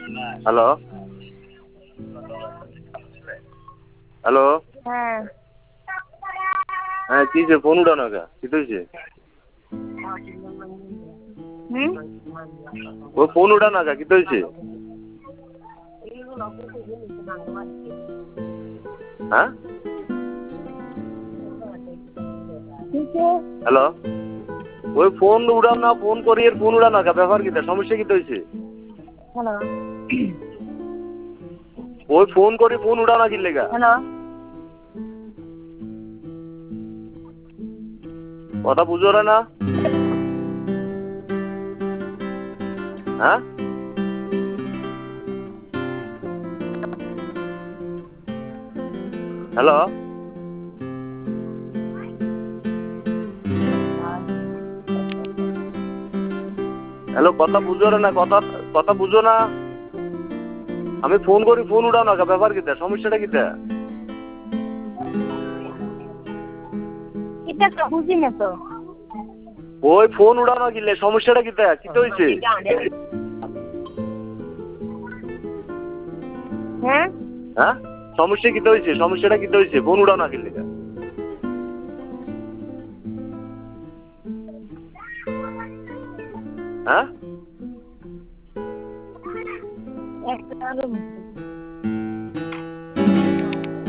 hello hello হ্যাঁ হ্যাঁ কি যে ফোন উঠানো কা কি হয়েছে ও ফোন উঠানো কা কি হয়েছে হ্যাঁ হ্যালো ওই ফোন উড়াও না ফোন করি এর ফোন উড়ানো কা ব্যাপার কি সমস্যা কি হয়েছে হ্যালো ওই ফোন করি ফোন উড়ানো কি লেগা হ্যালো কথা বুঝো না হ্যাঁ হ্যালো হ্যালো কথা বুঝো না কথা কথা বুঝো না আমি ফোন করি ফোন উঠাও না ব্যাপার কি সমস্যাটা কি এটা তো বুঝি না তো ওই ফোন উড়ানো কিলে সমস্যাটা কি কি হয়েছে হ্যাঁ হ্যাঁ সমস্যা কি হয়েছে সমস্যাটা কি হয়েছে ফোন উড়ানো কিলে হ্যাঁ একটা